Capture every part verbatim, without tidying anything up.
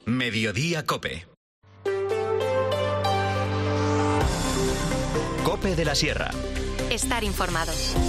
Mediodía Cope. Cope de la Sierra. Estar informado.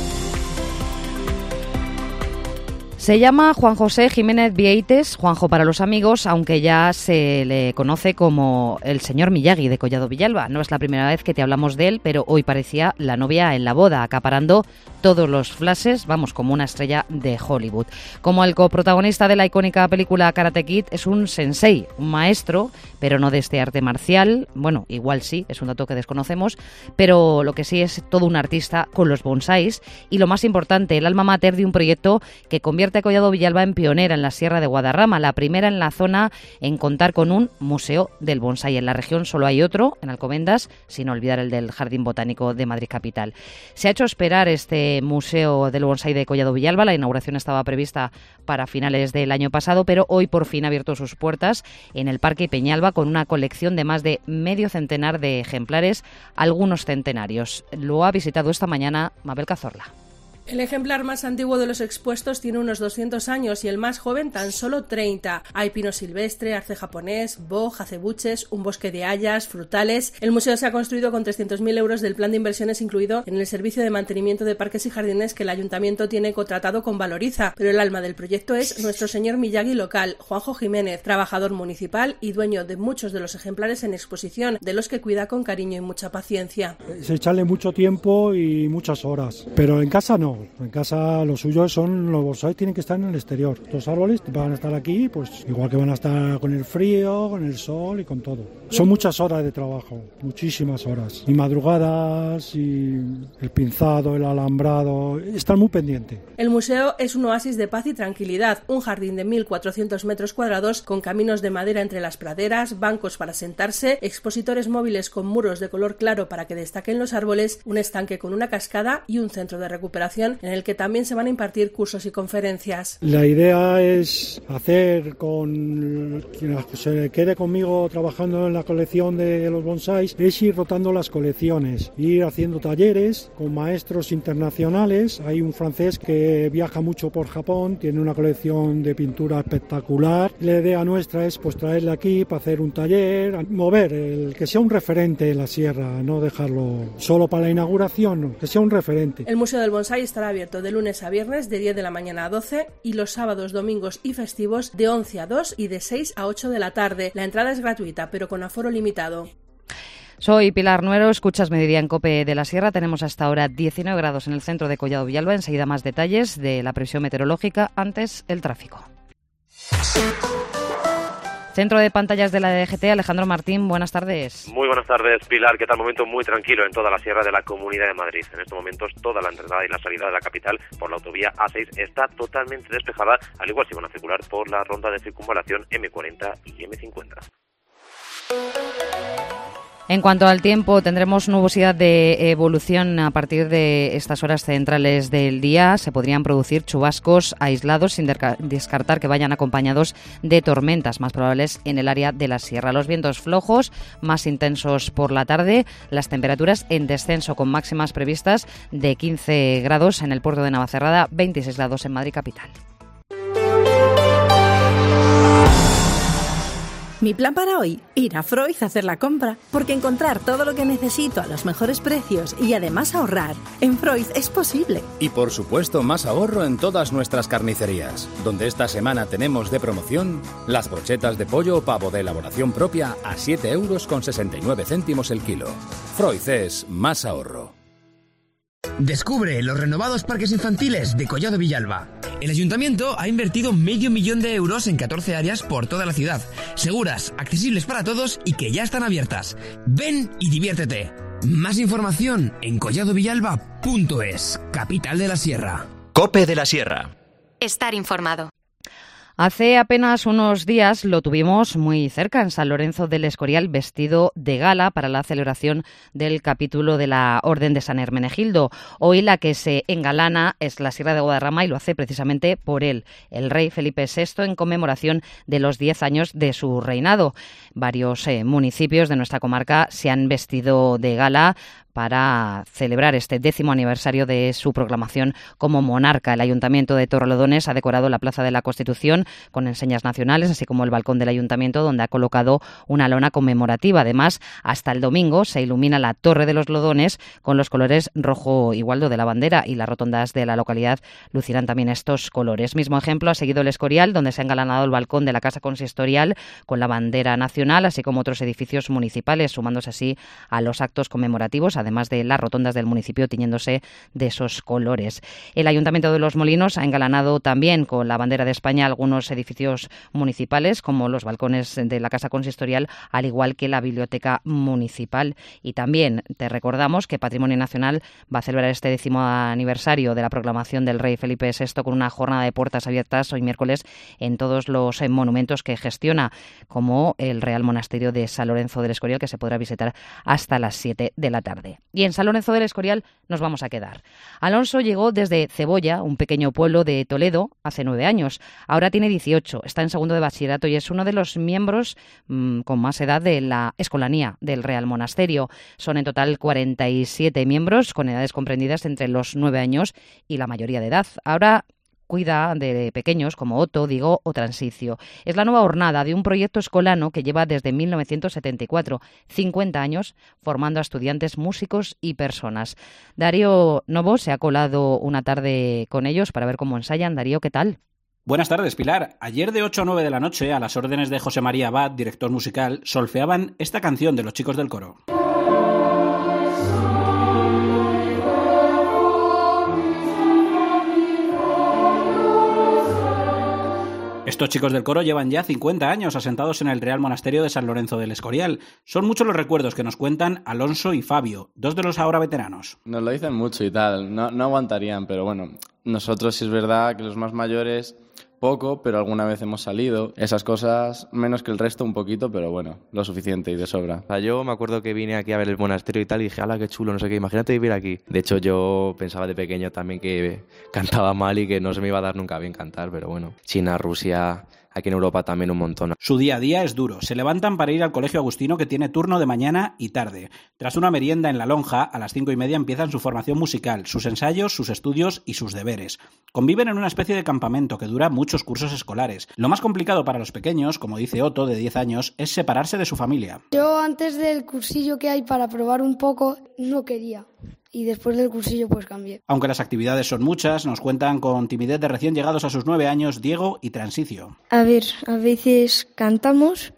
Se llama Juan José Jiménez Vieites, Juanjo para los amigos, aunque ya se le conoce como el señor Miyagi de Collado Villalba. No es la primera vez que te hablamos de él, pero hoy parecía la novia en la boda, acaparando todos los flashes, vamos, como una estrella de Hollywood. Como el coprotagonista de la icónica película Karate Kid, es un sensei, un maestro, pero no de este arte marcial. Bueno, igual sí, es un dato que desconocemos, pero lo que sí es todo un artista con los bonsáis y, lo más importante, el alma mater de un proyecto que convierte a Collado Villalba en pionera en la Sierra de Guadarrama, la primera en la zona en contar con un museo del bonsái. En la región solo hay otro, en Alcobendas, sin olvidar el del Jardín Botánico de Madrid Capital. Se ha hecho esperar este museo del bonsái de Collado Villalba. La inauguración estaba prevista para finales del año pasado, pero hoy por fin ha abierto sus puertas en el Parque Peñalba con una colección de más de medio centenar de ejemplares, algunos centenarios. Lo ha visitado esta mañana Mabel Cazorla. El ejemplar más antiguo de los expuestos tiene unos doscientos años y el más joven tan solo treinta. Hay pino silvestre, arce japonés, boj, acebuches, un bosque de hayas, frutales. El museo se ha construido con trescientos mil euros del plan de inversiones incluido en el servicio de mantenimiento de parques y jardines que el ayuntamiento tiene contratado con Valoriza. Pero el alma del proyecto es nuestro señor Miyagi local, Juanjo Jiménez, trabajador municipal y dueño de muchos de los ejemplares en exposición, de los que cuida con cariño y mucha paciencia. Es echarle mucho tiempo y muchas horas, pero en casa no. En casa lo suyo son los bonsáis, tienen que estar en el exterior. Los árboles van a estar aquí, pues igual que van a estar con el frío, con el sol y con todo. Son muchas horas de trabajo, muchísimas horas. Y madrugadas, y el pinzado, el alambrado, están muy pendientes. El museo es un oasis de paz y tranquilidad, un jardín de mil cuatrocientos metros cuadrados con caminos de madera entre las praderas, bancos para sentarse, expositores móviles con muros de color claro para que destaquen los árboles, un estanque con una cascada y un centro de recuperación en el que también se van a impartir cursos y conferencias. La idea es hacer con quien se quede conmigo trabajando en la colección de los bonsáis, es ir rotando las colecciones, ir haciendo talleres con maestros internacionales. Hay un francés que viaja mucho por Japón, tiene una colección de pintura espectacular. La idea nuestra es pues traerle aquí para hacer un taller, mover, el que sea un referente en la sierra, no dejarlo solo para la inauguración, que sea un referente. El Museo del Bonsái estará abierto de lunes a viernes de diez de la mañana a doce y los sábados, domingos y festivos de once a dos y de seis a ocho de la tarde. La entrada es gratuita, pero con aforo limitado. Soy Pilar Nuero, escuchas Mediodía en Cope de la Sierra. Tenemos hasta ahora diecinueve grados en el centro de Collado Villalba. Enseguida más detalles de la previsión meteorológica. Antes, el tráfico. Centro de pantallas de la D G T, Alejandro Martín, buenas tardes. Muy buenas tardes, Pilar. ¿Qué tal? Momento muy tranquilo en toda la sierra de la Comunidad de Madrid. En estos momentos toda la entrada y la salida de la capital por la autovía A seis está totalmente despejada, al igual si van a circular por la ronda de circunvalación M cuarenta y M cincuenta. En cuanto al tiempo, tendremos nubosidad de evolución a partir de estas horas centrales del día. Se podrían producir chubascos aislados sin descartar que vayan acompañados de tormentas más probables en el área de la sierra. Los vientos flojos, más intensos por la tarde. Las temperaturas en descenso con máximas previstas de quince grados en el puerto de Navacerrada, veintiséis grados en Madrid capital. Mi plan para hoy, ir a Freud a hacer la compra, porque encontrar todo lo que necesito a los mejores precios y además ahorrar, en Freud es posible. Y por supuesto más ahorro en todas nuestras carnicerías, donde esta semana tenemos de promoción las brochetas de pollo o pavo de elaboración propia a siete euros con sesenta y nueve céntimos el kilo. Freud es más ahorro. Descubre los renovados parques infantiles de Collado Villalba. El ayuntamiento ha invertido medio millón de euros en catorce áreas por toda la ciudad, seguras, accesibles para todos y que ya están abiertas. Ven y diviértete. Más información en collado villalba punto es, capital de la Sierra. Cope de la Sierra. Estar informado. Hace apenas unos días lo tuvimos muy cerca, en San Lorenzo del Escorial, vestido de gala para la celebración del capítulo de la Orden de San Hermenegildo. Hoy la que se engalana es la Sierra de Guadarrama y lo hace precisamente por él, el rey Felipe sexto, en conmemoración de los diez años de su reinado. Varios eh, municipios de nuestra comarca se han vestido de gala para celebrar este décimo aniversario de su proclamación como monarca. El Ayuntamiento de Torrelodones ha decorado la Plaza de la Constitución con enseñas nacionales, así como el balcón del Ayuntamiento, donde ha colocado una lona conmemorativa. Además, hasta el domingo se ilumina la Torre de los Lodones con los colores rojo y gualdo de la bandera, y las rotondas de la localidad lucirán también estos colores. Mismo ejemplo ha seguido el Escorial, donde se ha engalanado el balcón de la Casa Consistorial con la bandera nacional, así como otros edificios municipales, sumándose así a los actos conmemorativos, además de las rotondas del municipio tiñéndose de esos colores. El Ayuntamiento de Los Molinos ha engalanado también con la bandera de España algunos edificios municipales, como los balcones de la Casa Consistorial, al igual que la Biblioteca Municipal. Y también te recordamos que Patrimonio Nacional va a celebrar este décimo aniversario de la proclamación del rey Felipe sexto con una jornada de puertas abiertas hoy miércoles en todos los monumentos que gestiona, como el Real Monasterio de San Lorenzo del Escorial, que se podrá visitar hasta las siete de la tarde. Y en San Lorenzo del Escorial nos vamos a quedar. Alonso llegó desde Cebolla, un pequeño pueblo de Toledo, hace nueve años. Ahora tiene dieciocho, está en segundo de bachillerato y es uno de los miembros mmm, con más edad de la escolanía del Real Monasterio. Son en total cuarenta y siete miembros con edades comprendidas entre los nueve años y la mayoría de edad. Ahora cuida de pequeños como Otto, Diego o Transicio. Es la nueva hornada de un proyecto escolano que lleva desde mil novecientos setenta y cuatro, cincuenta años, formando a estudiantes, músicos y personas. Darío Novo se ha colado una tarde con ellos para ver cómo ensayan. Darío, ¿qué tal? Buenas tardes, Pilar. Ayer de ocho a nueve de la noche, a las órdenes de José María Abad, director musical, solfeaban esta canción de los chicos del coro. Estos chicos del coro llevan ya cincuenta años asentados en el Real Monasterio de San Lorenzo del Escorial. Son muchos los recuerdos que nos cuentan Alonso y Fabio, dos de los ahora veteranos. Nos lo dicen mucho y tal, no, no aguantarían, pero bueno, nosotros sí es verdad que los más mayores poco, pero alguna vez hemos salido. Esas cosas, menos que el resto un poquito, pero bueno, lo suficiente y de sobra. O sea, yo me acuerdo que vine aquí a ver el monasterio y tal y dije, ¡hala, qué chulo! No sé qué, imagínate vivir aquí. De hecho, yo pensaba de pequeño también que cantaba mal y que no se me iba a dar nunca bien cantar, pero bueno, China, Rusia, aquí en Europa también un montón. Su día a día es duro. Se levantan para ir al colegio agustino, que tiene turno de mañana y tarde. Tras una merienda en la lonja, a las cinco y media empiezan su formación musical, sus ensayos, sus estudios y sus deberes. Conviven en una especie de campamento que dura muchos cursos escolares. Lo más complicado para los pequeños, como dice Otto, de diez años, es separarse de su familia. Yo antes del cursillo que hay para probar un poco, no quería. Y después del cursillo pues cambié. Aunque las actividades son muchas, nos cuentan con timidez de recién llegados a sus nueve años Diego y Transicio. A ver, a veces cantamos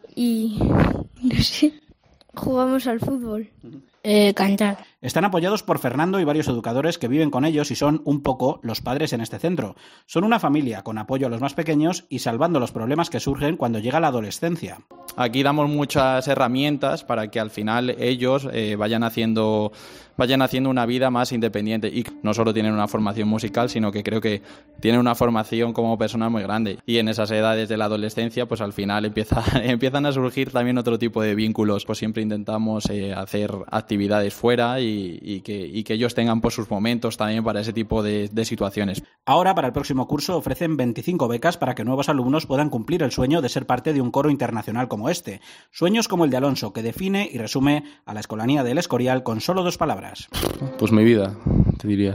y no sé, jugamos al fútbol. Eh, cantar. Están apoyados por Fernando y varios educadores que viven con ellos y son un poco los padres en este centro. Son una familia con apoyo a los más pequeños y salvando los problemas que surgen cuando llega la adolescencia. Aquí damos muchas herramientas para que al final ellos eh, vayan haciendo vayan haciendo una vida más independiente y no solo tienen una formación musical, sino que creo que tienen una formación como personas muy grande. Y en esas edades de la adolescencia, pues al final empieza, empiezan a surgir también otro tipo de vínculos. Pues siempre intentamos eh, hacer actividades fuera y, y, que, y que ellos tengan pues, sus momentos también para ese tipo de, de situaciones. Ahora, para el próximo curso, ofrecen veinticinco becas para que nuevos alumnos puedan cumplir el sueño de ser parte de un coro internacional como este. Sueños como el de Alonso, que define y resume a la escolanía del Escorial con solo dos palabras. Pues mi vida, te diría.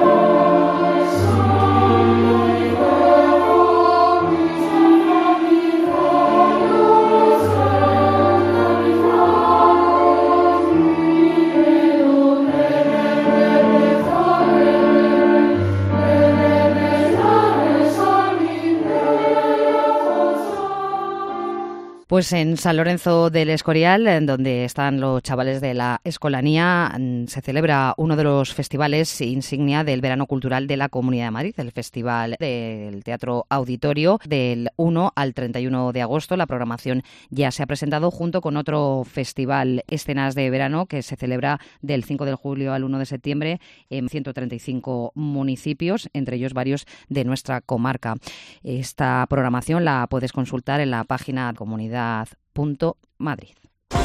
Pues en San Lorenzo del Escorial, en donde están los chavales de la escolanía, se celebra uno de los festivales insignia del verano cultural de la Comunidad de Madrid, el Festival del Teatro Auditorio, del uno al treinta y uno de agosto. La programación ya se ha presentado junto con otro festival Escenas de Verano que se celebra del cinco de julio al uno de septiembre en ciento treinta y cinco municipios, entre ellos varios de nuestra comarca. Esta programación la puedes consultar en la página comunidad punto madrid.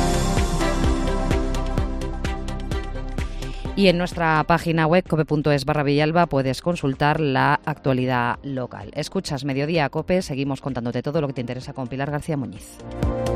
Y en nuestra página web cope punto es barra Villalba puedes consultar la actualidad local. Escuchas Mediodía Cope, seguimos contándote todo lo que te interesa con Pilar García Muñiz.